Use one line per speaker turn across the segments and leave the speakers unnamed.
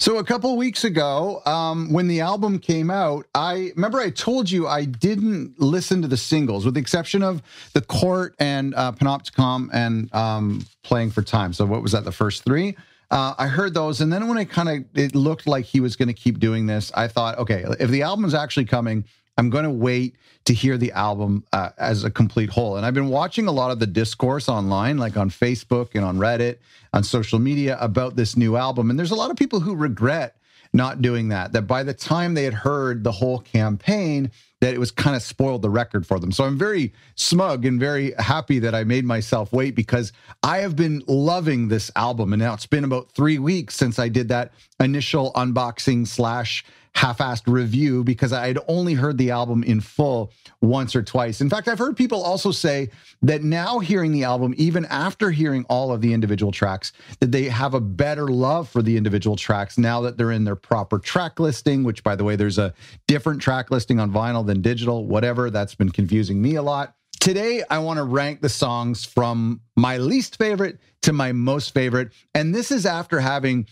So a couple weeks ago, when the album came out, I remember I told you I didn't listen to the singles, with the exception of The Court and Panopticon and Playing for Time. So what was that, the first three? I heard those, and then when it looked like he was going to keep doing this, I thought, okay, if the album's actually coming, I'm going to wait to hear the album as a complete whole. And I've been watching a lot of the discourse online, like on Facebook and on Reddit, on social media about this new album. And there's a lot of people who regret not doing that by the time they had heard the whole campaign, that it was kind of spoiled the record for them. So I'm very smug and very happy that I made myself wait, because I have been loving this album. And now it's been about 3 weeks since I did that initial unboxing / half-assed review, because I had only heard the album in full once or twice. In fact, I've heard people also say that now hearing the album, even after hearing all of the individual tracks, that they have a better love for the individual tracks now that they're in their proper track listing, which, by the way, there's a different track listing on vinyl than digital, whatever. That's been confusing me a lot. Today, I want to rank the songs from my least favorite to my most favorite. And this is after having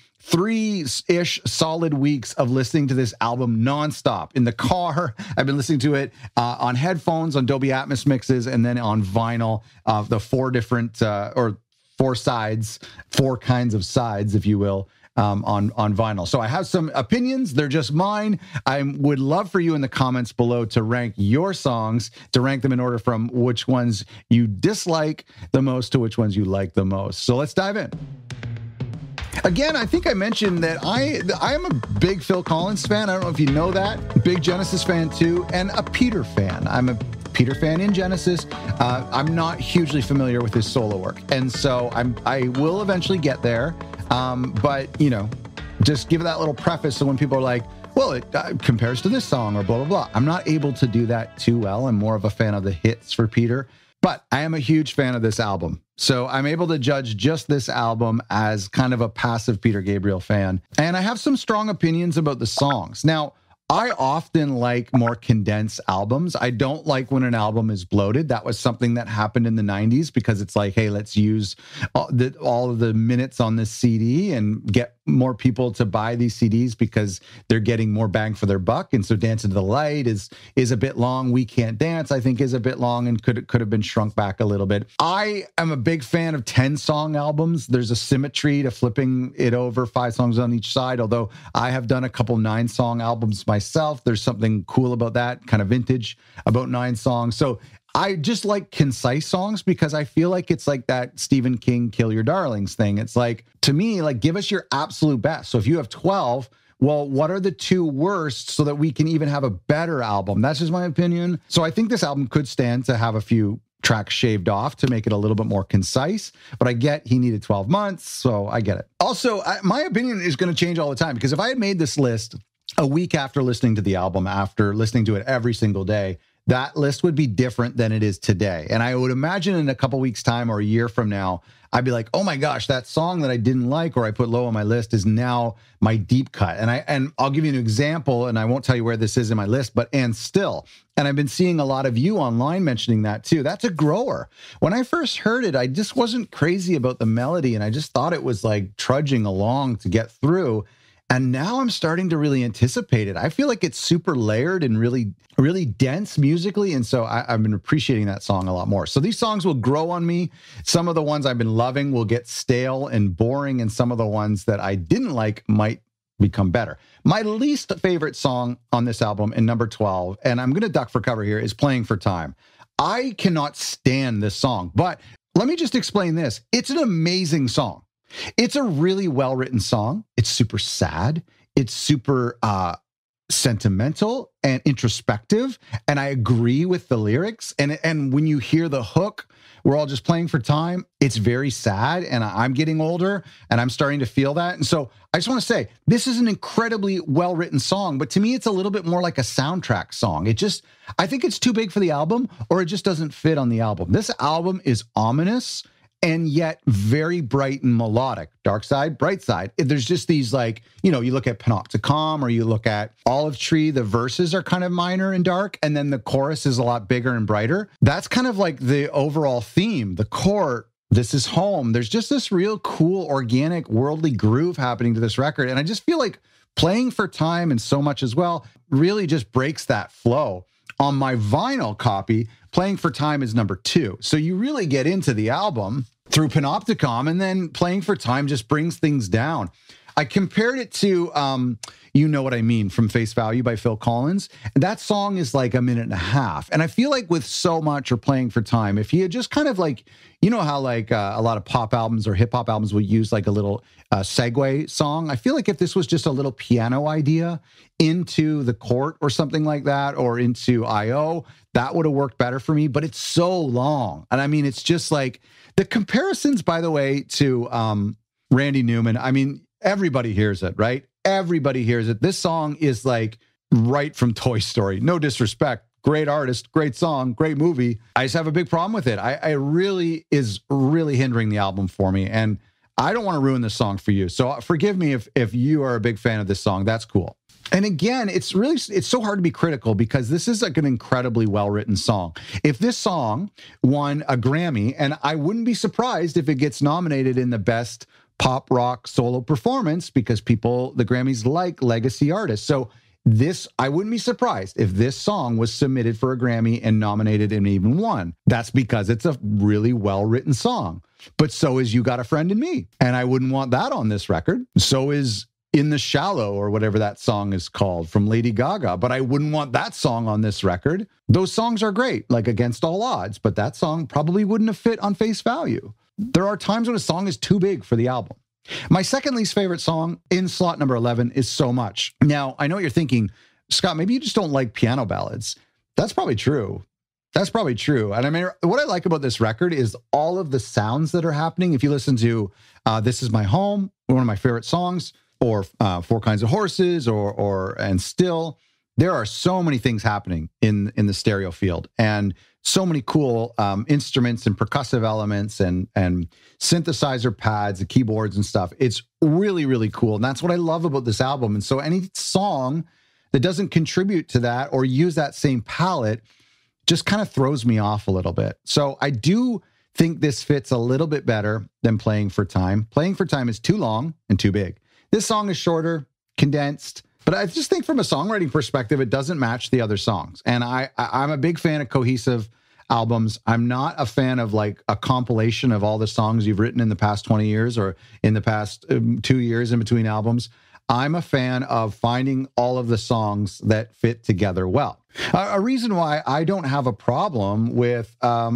3-ish solid weeks of listening to this album nonstop. In the car, I've been listening to it on headphones, on Dolby Atmos mixes, and then on vinyl, the 4 different, or 4 sides, 4 kinds of sides, if you will, on vinyl. So I have some opinions. They're just mine. I would love for you in the comments below to rank your songs, to rank them in order from which ones you dislike the most to which ones you like the most. So let's dive in. Again, I think I mentioned that I am a big Phil Collins fan. I don't know if you know that. Big Genesis fan too, and a Peter fan. I'm a Peter fan in Genesis. I'm not hugely familiar with his solo work, and so I will eventually get there. But, you know, just give that little preface so when people are like, well, it compares to this song or blah, blah, blah. I'm not able to do that too well. I'm more of a fan of the hits for Peter, but I am a huge fan of this album. So I'm able to judge just this album as kind of a passive Peter Gabriel fan. And I have some strong opinions about the songs. Now, I often like more condensed albums. I don't like when an album is bloated. That was something that happened in the 90s, because it's like, hey, let's use all of the minutes on this CD and get more people to buy these CDs because they're getting more bang for their buck. And so Dance Into the Light is a bit long. We Can't Dance, I think, is a bit long and could have been shrunk back a little bit. I am a big fan of 10-song albums. There's a symmetry to flipping it over 5 songs on each side, although I have done a couple 9-song albums myself. There's something cool about that, kind of vintage, about 9 songs. So I just like concise songs, because I feel like it's like that Stephen King Kill Your Darlings thing. It's like, to me, like, give us your absolute best. So if you have 12, well, what are the 2 worst so that we can even have a better album? That's just my opinion. So I think this album could stand to have a few tracks shaved off to make it a little bit more concise, but I get he needed 12 months, so I get it. Also, my opinion is going to change all the time, because if I had made this list a week after listening to the album, after listening to it every single day, that list would be different than it is today. And I would imagine in a couple weeks' time or a year from now, I'd be like, oh my gosh, that song that I didn't like or I put low on my list is now my deep cut. And I'll give you an example, and I won't tell you where this is in my list, but And Still. And I've been seeing a lot of you online mentioning that too. That's a grower. When I first heard it, I just wasn't crazy about the melody, and I just thought it was like trudging along to get through. And now I'm starting to really anticipate it. I feel like it's super layered and really, really dense musically. And so I've been appreciating that song a lot more. So these songs will grow on me. Some of the ones I've been loving will get stale and boring, and some of the ones that I didn't like might become better. My least favorite song on this album, in number 12, and I'm going to duck for cover here, is Playing for Time. I cannot stand this song, but let me just explain this. It's an amazing song. It's a really well-written song. It's super sad. It's super sentimental and introspective. And I agree with the lyrics. And when you hear the hook, we're all just playing for time, it's very sad. And I'm getting older and I'm starting to feel that. And so I just want to say, this is an incredibly well-written song, but to me, it's a little bit more like a soundtrack song. I think it's too big for the album, or it just doesn't fit on the album. This album is ominous and yet very bright and melodic. Dark Side, Bright Side. There's just these, like, you look at Panopticon or you look at Olive Tree, the verses are kind of minor and dark, and then the chorus is a lot bigger and brighter. That's kind of like the overall theme. The Court, This Is Home. There's just this real cool, organic, worldly groove happening to this record. And I just feel like Playing for Time, and So Much as Well, really just breaks that flow. On my vinyl copy, Playing for Time is number 2. So you really get into the album through Panopticon, and then Playing for Time just brings things down. I compared it to You Know What I Mean from Face Value by Phil Collins. And that song is like a minute and a half. And I feel like with So Much or Playing for Time, if he had just kind of like, you know how like a lot of pop albums or hip hop albums will use like a little segue song. I feel like if this was just a little piano idea into The Court or something like that, or into I.O., that would have worked better for me. But it's so long. And I mean, it's just like the comparisons, by the way, to Randy Newman. I mean, everybody hears it, right? Everybody hears it. This song is like right from Toy Story. No disrespect. Great artist, great song, great movie. I just have a big problem with it. I really is really hindering the album for me. And I don't want to ruin this song for you. So forgive me if you are a big fan of this song. That's cool. And again, it's so hard to be critical because this is like an incredibly well-written song. If this song won a Grammy, and I wouldn't be surprised if it gets nominated in the best pop rock solo performance, because the Grammys like legacy artists. So I wouldn't be surprised if this song was submitted for a Grammy and nominated and even won. That's because it's a really well-written song. But so is You Got a Friend in Me. And I wouldn't want that on this record. So is In the Shallow, or whatever that song is called, from Lady Gaga. But I wouldn't want that song on this record. Those songs are great, like Against All Odds, but that song probably wouldn't have fit on Face Value. There are times when a song is too big for the album. My second least favorite song in slot number 11 is So Much. Now, I know what you're thinking, Scott, maybe you just don't like piano ballads. That's probably true. And I mean, what I like about this record is all of the sounds that are happening. If you listen to This Is My Home, one of my favorite songs, or Four Kinds of Horses, and Still, there are so many things happening in the stereo field, and so many cool instruments and percussive elements and synthesizer pads and keyboards and stuff. It's really, really cool. And that's what I love about this album. And so any song that doesn't contribute to that or use that same palette just kind of throws me off a little bit. So I do think this fits a little bit better than Playing for Time. Playing for Time is too long and too big. This song is shorter, condensed, but I just think from a songwriting perspective, it doesn't match the other songs. And I'm a big fan of cohesive albums. I'm not a fan of like a compilation of all the songs you've written in the past 20 years or in the past 2 years in between albums. I'm a fan of finding all of the songs that fit together well. A reason why I don't have a problem with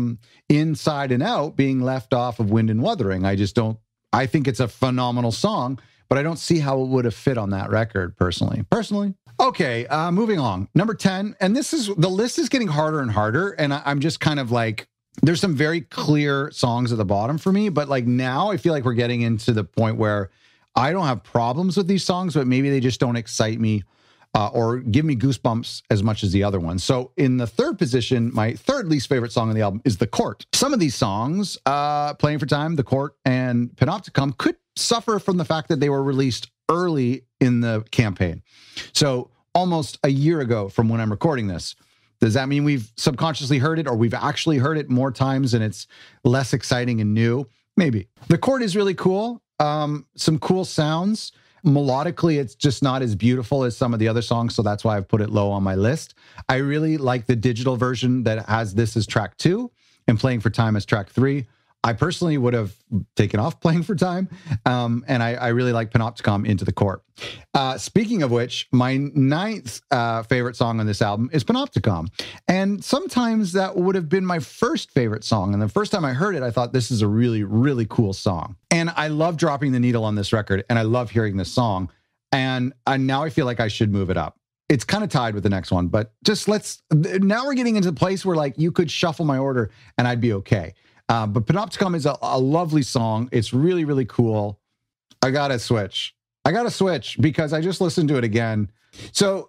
Inside and Out being left off of Wind and Wuthering. I think it's a phenomenal song, but I don't see how it would have fit on that record personally. Okay, moving on. Number 10, and the list is getting harder and harder, and I'm just kind of like, there's some very clear songs at the bottom for me, but like now I feel like we're getting into the point where I don't have problems with these songs, but maybe they just don't excite me or give me goosebumps as much as the other ones. So in the third position, my third least favorite song on the album is The Court. Some of these songs, Playing for Time, The Court, and Panopticon, could suffer from the fact that they were released early in the campaign. So almost a year ago from when I'm recording this. Does that mean we've subconsciously heard it, or we've actually heard it more times and it's less exciting and new? Maybe. The Court is really cool. Some cool sounds. Melodically, it's just not as beautiful as some of the other songs, so that's why I've put it low on my list. I really like the digital version that has this as track 2 and Playing for Time as track 3. I personally would have taken off Playing for Time, and I really like Panopticon, Into the Court. Speaking of which, my ninth favorite song on this album is Panopticon, and sometimes that would have been my first favorite song, and the first time I heard it, I thought this is a really, really cool song. And I love dropping the needle on this record, and I love hearing this song, and now I feel like I should move it up. It's kind of tied with the next one, but just now we're getting into the place where like you could shuffle my order and I'd be okay. But Panopticon is a lovely song. It's really, really cool. I gotta switch because I just listened to it again. So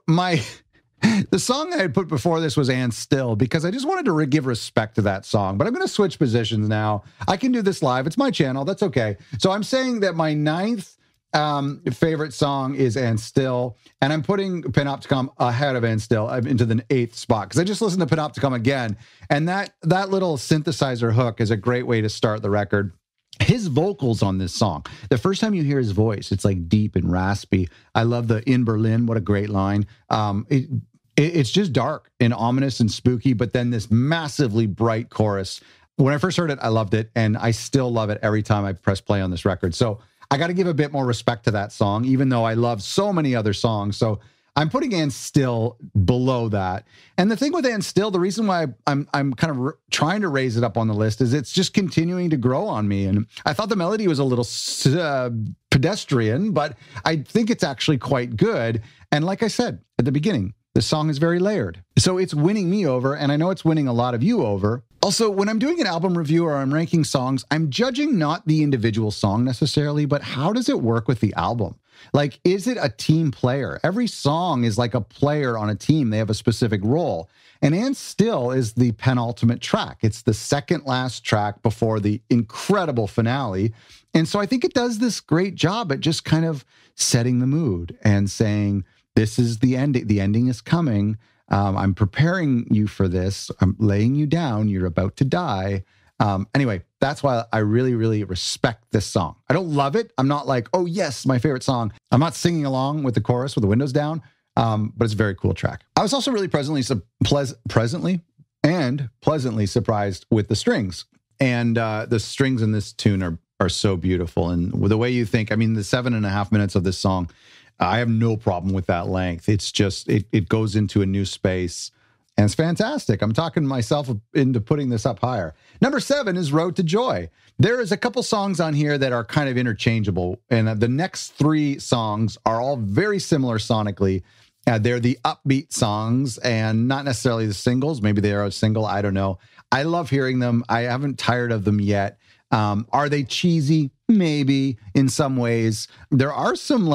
the song I had put before this was And Still, because I just wanted to give respect to that song. But I'm going to switch positions now. I can do this live. It's my channel. That's okay. So I'm saying that my ninth favorite song is And Still, and I'm putting Panopticon ahead of And Still. I'm into the 8th spot because I just listened to Panopticon again, and that little synthesizer hook is a great way to start the record. His vocals on this song, the first time you hear his voice, it's like deep and raspy. I love the "In Berlin," what a great line. It's just dark and ominous and spooky, but then this massively bright chorus. When I first heard it, I loved it, and I still love it every time I press play on this record. So I got to give a bit more respect to that song, even though I love so many other songs. So I'm putting And Still below that. And the thing with And Still, the reason why I'm kind of trying to raise it up on the list is it's just continuing to grow on me. And I thought the melody was a little pedestrian, but I think it's actually quite good. And like I said at the beginning, the song is very layered. So it's winning me over, and I know it's winning a lot of you over. Also, when I'm doing an album review or I'm ranking songs, I'm judging not the individual song necessarily, but how does it work with the album? Like, is it a team player? Every song is like a player on a team. They have a specific role. And Still is the penultimate track. It's the second last track before the incredible finale. And so I think it does this great job at just kind of setting the mood and saying, this is the ending. The ending is coming. I'm preparing you for this. I'm laying you down. You're about to die. Anyway, that's why I really, really respect this song. I don't love it. I'm not like, oh, yes, my favorite song. I'm not singing along with the chorus with the windows down, but it's a very cool track. I was also really pleasantly surprised with the strings. And the strings in this tune are so beautiful. And the way you think, I mean, the 7.5 minutes of this song, I have no problem with that length. It's just, it goes into a new space, and it's fantastic. I'm talking myself into putting this up higher. Number 7 is Road to Joy. There is a couple songs on here that are kind of interchangeable, and the next 3 songs are all very similar sonically. They're the upbeat songs and not necessarily the singles. Maybe they are a single. I don't know. I love hearing them. I haven't tired of them yet. Are they cheesy? Maybe in some ways. There are some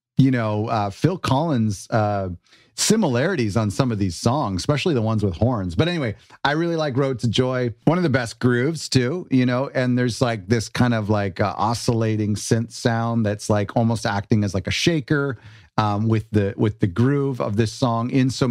Phil Collins similarities on some of these songs, especially the ones with horns. But anyway, I really like Road to Joy. One of the best grooves too, and there's like this kind of like oscillating synth sound that's like almost acting as like a shaker with the groove of this song in so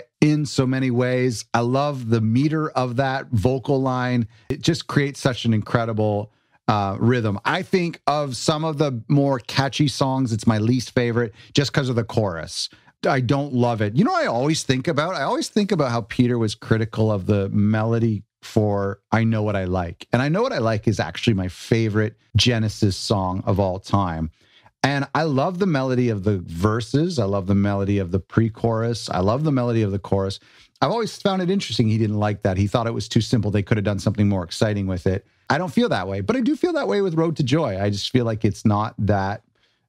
many ways. I love the meter of that vocal line. It just creates such an incredible rhythm. I think of some of the more catchy songs, it's my least favorite just because of the chorus. I don't love it. I always think about how Peter was critical of the melody for I Know What I Like. And I Know What I Like is actually my favorite Genesis song of all time. And I love the melody of the verses. I love the melody of the pre-chorus. I love the melody of the chorus. I've always found it interesting he didn't like that. He thought it was too simple. They could have done something more exciting with it. I don't feel that way, but I do feel that way with Road to Joy. I just feel like it's not that,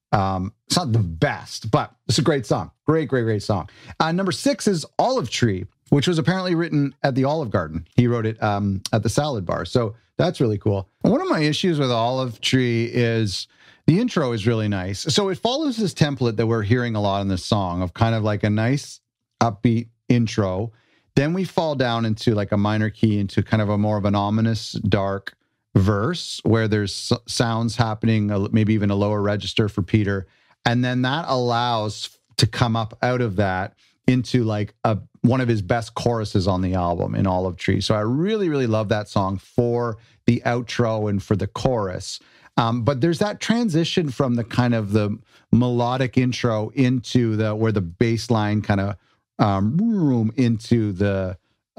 it's not the best, but it's a great song. Great, great, great song. Number 6 is Olive Tree, which was apparently written at the Olive Garden. He wrote it at the Salad Bar. So that's really cool. One of my issues with Olive Tree is the intro is really nice. So it follows this template that we're hearing a lot in this song of kind of like a nice upbeat intro. Then we fall down into like a minor key into kind of a more of an ominous, dark verse where there's sounds happening, maybe even a lower register for Peter. And then that allows to come up out of that into like one of his best choruses on the album in Olive Tree. So I really, really love that song for the outro and for the chorus. But there's that transition from the kind of the melodic intro into where the bass line kind of room into the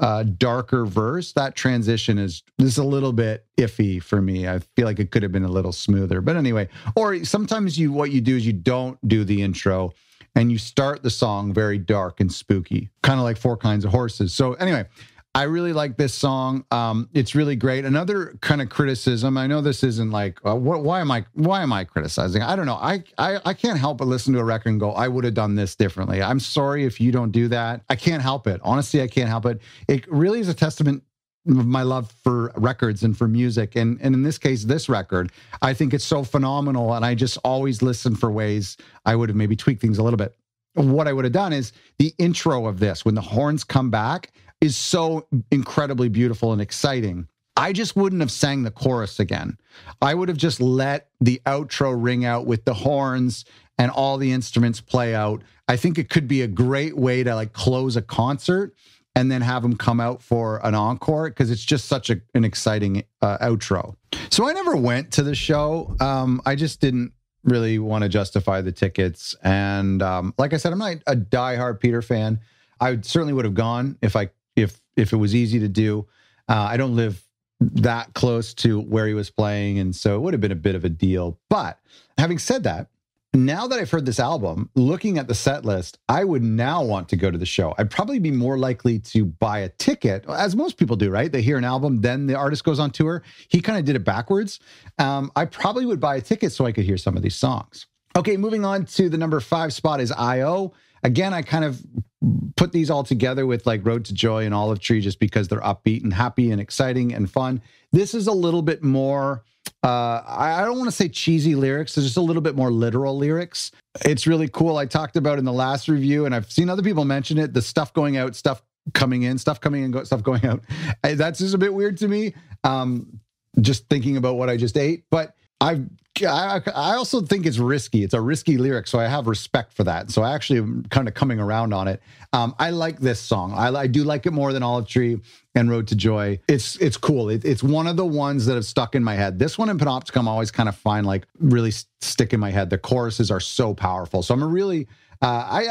darker verse. That transition is a little bit iffy for me. I feel like it could have been a little smoother. But anyway, or sometimes what you do is you don't do the intro and you start the song very dark and spooky, kind of like Four Kinds of Horses. So anyway, I really like this song. It's really great. Another kind of criticism. I know this isn't like, why am I criticizing? I don't know. I can't help but listen to a record and go, I would have done this differently. I'm sorry if you don't do that. I can't help it. Honestly, I can't help it. It really is a testament of my love for records and for music. And in this case, this record, I think it's so phenomenal. And I just always listen for ways I would have maybe tweaked things a little bit. What I would have done is the intro of this, when the horns come back, is so incredibly beautiful and exciting. I just wouldn't have sang the chorus again. I would have just let the outro ring out with the horns and all the instruments play out. I think it could be a great way to like close a concert and then have them come out for an encore, because it's just such an exciting outro. So I never went to the show. I just didn't really want to justify the tickets. And like I said, I'm not a diehard Peter fan. I certainly would have gone if it was easy to do. I don't live that close to where he was playing, and so it would have been a bit of a deal. But having said that, now that I've heard this album, looking at the set list, I would now want to go to the show. I'd probably be more likely to buy a ticket, as most people do, right? They hear an album, then the artist goes on tour. He kind of did it backwards. I probably would buy a ticket so I could hear some of these songs. Okay, moving on to the number 5 spot is I.O. Again, I kind of put these all together with like Road to Joy and Olive Tree just because they're upbeat and happy and exciting and fun. This is a little bit more... I don't want to say cheesy lyrics. There's just a little bit more literal lyrics. It's really cool. I talked about in the last review, and I've seen other people mention it, the stuff going out, stuff coming in, stuff coming in, stuff going out. That's just a bit weird to me, just thinking about what I just ate. But I also think it's risky. It's a risky lyric, so I have respect for that. So I actually am kind of coming around on it. I like this song. I do like it more than Olive Tree and Road to Joy. It's cool. It's one of the ones that have stuck in my head. This one and Panopticon I always kind of find like really stick in my head. The choruses are so powerful. So I'm a really... when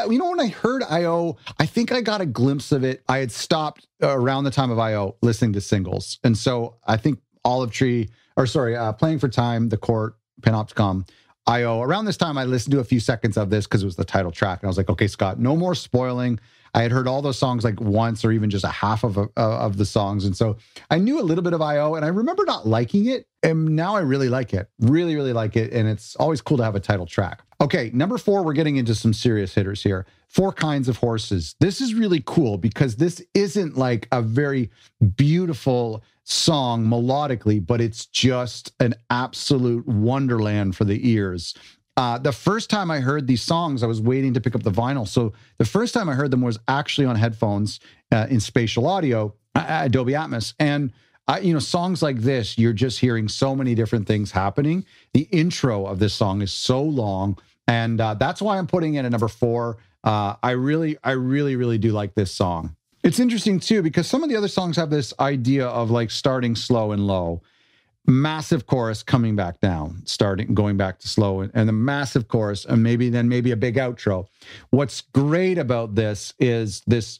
I heard I.O., I think I got a glimpse of it. I had stopped around the time of I.O. listening to singles. And so I think Olive Tree... Playing for Time, The Court, Panopticon, I.O. Around this time, I listened to a few seconds of this because it was the title track. And I was like, okay, Scott, no more spoiling. I had heard all those songs like once or even just a half of the songs. And so I knew a little bit of I.O. and I remember not liking it. And now I really like it. Really, really like it. And it's always cool to have a title track. Okay, number 4, we're getting into some serious hitters here. 4 Kinds of Horses. This is really cool because this isn't like a very beautiful song melodically, but it's just an absolute wonderland for the ears. The first time I heard these songs, I was waiting to pick up the vinyl. So the first time I heard them was actually on headphones in spatial audio, Dolby Atmos. And songs like this, you're just hearing so many different things happening. The intro of this song is so long, and that's why I'm putting it at number 4. I really, really do like this song. It's interesting too, because some of the other songs have this idea of like starting slow and low, massive chorus coming back down, going back to slow, and a massive chorus, and maybe a big outro. What's great about this is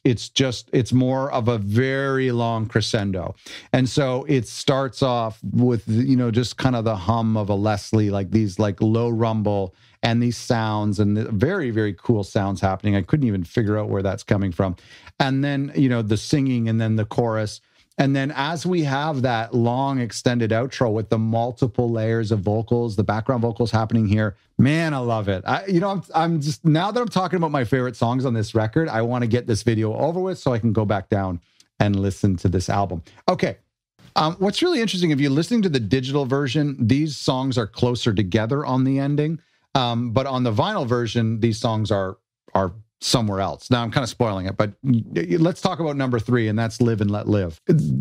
it's more of a very long crescendo. And so it starts off with, just kind of the hum of a Leslie, like these like low rumble and these sounds and the very, very cool sounds happening. I couldn't even figure out where that's coming from. And then, the singing and then the chorus. And then as we have that long extended outro with the multiple layers of vocals, the background vocals happening here, man, I love it. I'm just, now that I'm talking about my favorite songs on this record, I want to get this video over with so I can go back down and listen to this album. Okay. What's really interesting, if you're listening to the digital version, these songs are closer together on the ending. But on the vinyl version, these songs are somewhere else. Now I'm kind of spoiling it, but let's talk about number 3, and that's Live and Let Live.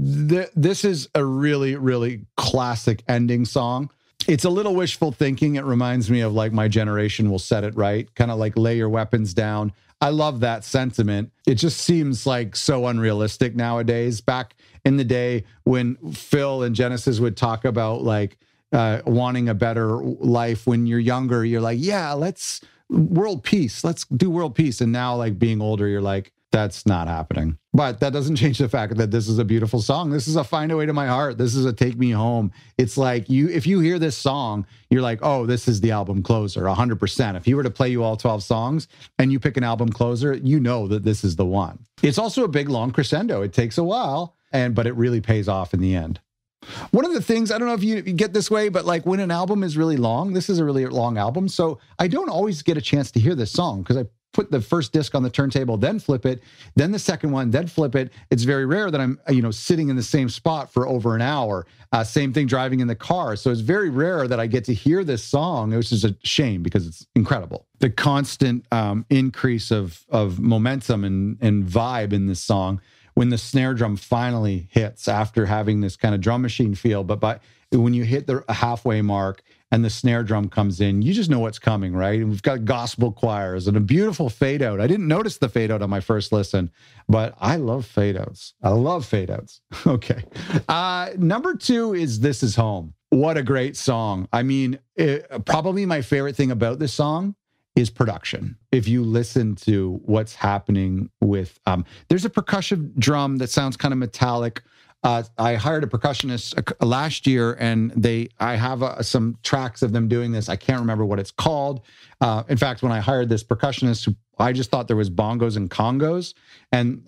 This is a really, really classic ending song. It's a little wishful thinking. It reminds me of like My Generation Will Set It Right, kind of like lay your weapons down. I love that sentiment. It just seems like so unrealistic nowadays. Back in the day when Phil and Genesis would talk about like wanting a better life when you're younger, you're like, yeah, let's world peace. Let's do world peace. And now like being older, you're like, that's not happening. But that doesn't change the fact that this is a beautiful song. This is a Find a Way to My Heart. This is a Take Me Home. It's like if you hear this song, you're like, oh, this is the album closer, 100%. If you were to play you all 12 songs and you pick an album closer, you know that this is the one. It's also a big, long crescendo. It takes a while, but it really pays off in the end. One of the things, I don't know if you get this way, but like when an album is really long, this is a really long album. So I don't always get a chance to hear this song because I put the first disc on the turntable, then flip it, then the second one, then flip it. It's very rare that I'm, sitting in the same spot for over an hour. Same thing driving in the car. So it's very rare that I get to hear this song, which is a shame because it's incredible. The constant increase of momentum and vibe in this song. when the snare drum finally hits after having this kind of drum machine feel. But when you hit the halfway mark and the snare drum comes in, you just know what's coming, right? And we've got gospel choirs and a beautiful fade out. I didn't notice the fade out on my first listen, but I love fade outs. I love fade outs. Okay. Number 2 is This Is Home. What a great song. I mean, probably my favorite thing about this song is production. If you listen to what's happening with, there's a percussion drum that sounds kind of metallic. I hired a percussionist last year, and I have some tracks of them doing this. I can't remember what it's called. In fact, when I hired this percussionist, I just thought there was bongos and congas, and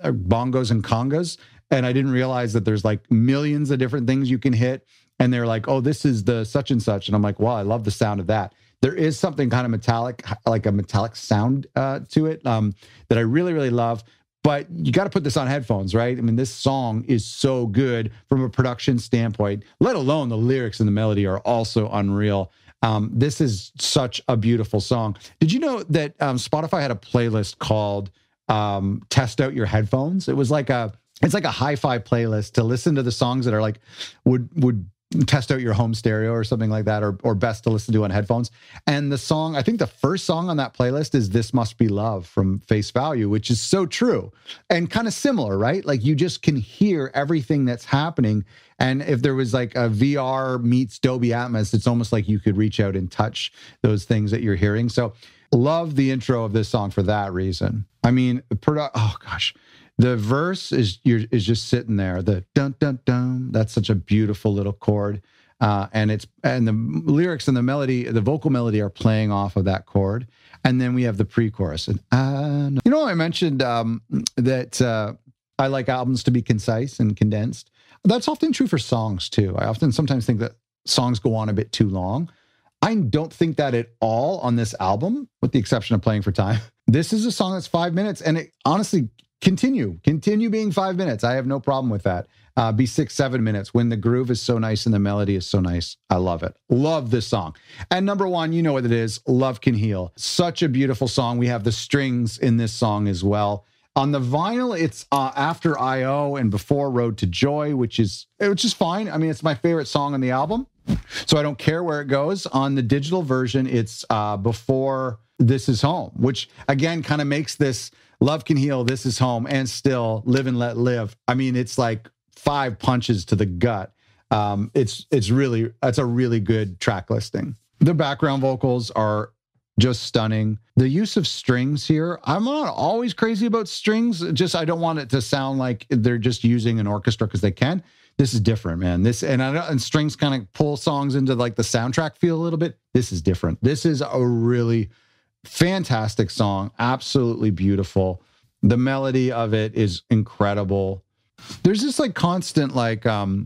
and I didn't realize that there's like millions of different things you can hit. And they're like, "Oh, this is the such and such," and I'm like, "Wow, I love the sound of that." There is something kind of metallic, like a metallic sound to it that I really, really love. But you got to put this on headphones, right? I mean, this song is so good from a production standpoint, let alone the lyrics and the melody are also unreal. This is such a beautiful song. Did you know that Spotify had a playlist called Test Out Your Headphones? It's like a hi-fi playlist to listen to the songs that are like, would test out your home stereo or something like that, or best to listen to on headphones. And the song, I think the first song on that playlist is This Must Be Love from Face Value, which is so true and kind of similar, right? Like you just can hear everything that's happening. And if there was like a VR meets Dolby Atmos, it's almost like you could reach out and touch those things that you're hearing. So love the intro of this song for that reason. I mean, oh gosh. The verse is just sitting there. The dun dun dun. That's such a beautiful little chord, and the lyrics and the melody, the vocal melody, are playing off of that chord. And then we have the pre-chorus. And I mentioned that I like albums to be concise and condensed. That's often true for songs too. I sometimes think that songs go on a bit too long. I don't think that at all on this album, with the exception of Playing for Time. This is a song that's 5 minutes, and it honestly. Continue being 5 minutes. I have no problem with that. Be 6-7 minutes when the groove is so nice and the melody is so nice. I love it. Love this song. And number 1, you know what it is. Love Can Heal. Such a beautiful song. We have the strings in this song as well. On the vinyl, it's after I.O. and before Road to Joy, which is fine. I mean, it's my favorite song on the album, so I don't care where it goes. On the digital version, it's before This Is Home, which again kind of makes this Love Can Heal, This Is Home, and Still, Live and Let Live. I mean, it's like 5 punches to the gut. It's a really good track listing. The background vocals are just stunning. The use of strings here, I'm not always crazy about strings. Just I don't want it to sound like they're just using an orchestra because they can. This is different, man. And strings kind of pull songs into like the soundtrack feel a little bit. This is different. This is a really fantastic song, absolutely beautiful. The melody of it is incredible. There's this like constant like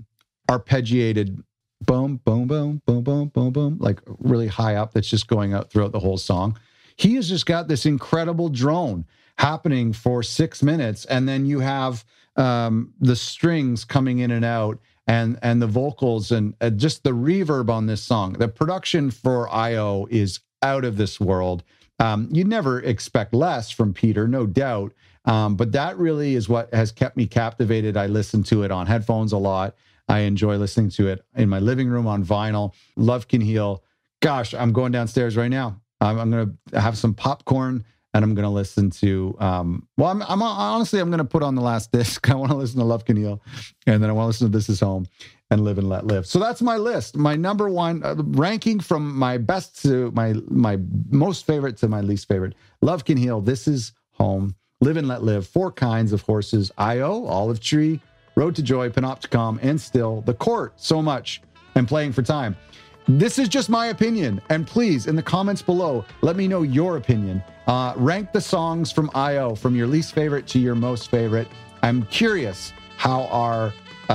arpeggiated boom, boom, boom, boom, boom, boom, boom, like really high up that's just going out throughout the whole song. He has just got this incredible drone happening for 6 minutes, and then you have the strings coming in and out, and the vocals and just the reverb on this song. The production for I.O. is out of this world. You'd never expect less from Peter, no doubt. But that really is what has kept me captivated. I listen to it on headphones a lot. I enjoy listening to it in my living room on vinyl. Love Can Heal. Gosh, I'm going downstairs right now. I'm going to have some popcorn and I'm going to listen to, I'm honestly, I'm going to put on the last disc. I want to listen to Love Can Heal. And then I want to listen to This Is Home and Live and Let Live. So that's my list. My number 1 ranking from my best to my most favorite to my least favorite. Love Can Heal, This Is Home, Live and Let Live, 4 Kinds of Horses, I.O., Olive Tree, Road to Joy, Panopticon, and Still, The Court, so much, and Playing for Time. This is just my opinion. And please, in the comments below, let me know your opinion. Rank the songs from I.O. from your least favorite to your most favorite. I'm curious how our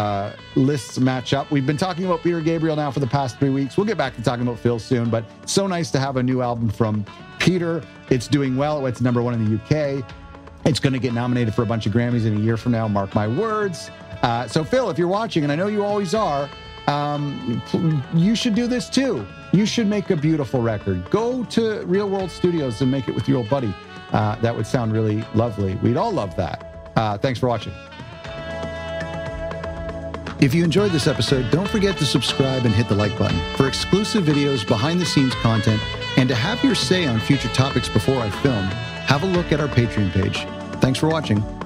lists match up. We've been talking about Peter Gabriel now for the past 3 weeks. We'll get back to talking about Phil soon, but so nice to have a new album from Peter. It's doing well. It's number 1 in the UK. It's going to get nominated for a bunch of Grammys in a year from now. Mark my words. So Phil, if you're watching, and I know you always are, you should do this too. You should make a beautiful record. Go to Real World Studios and make it with your old buddy. That would sound really lovely. We'd all love that. Thanks for watching. If you enjoyed this episode, don't forget to subscribe and hit the like button. For exclusive videos, behind-the-scenes content, and to have your say on future topics before I film, have a look at our Patreon page. Thanks for watching.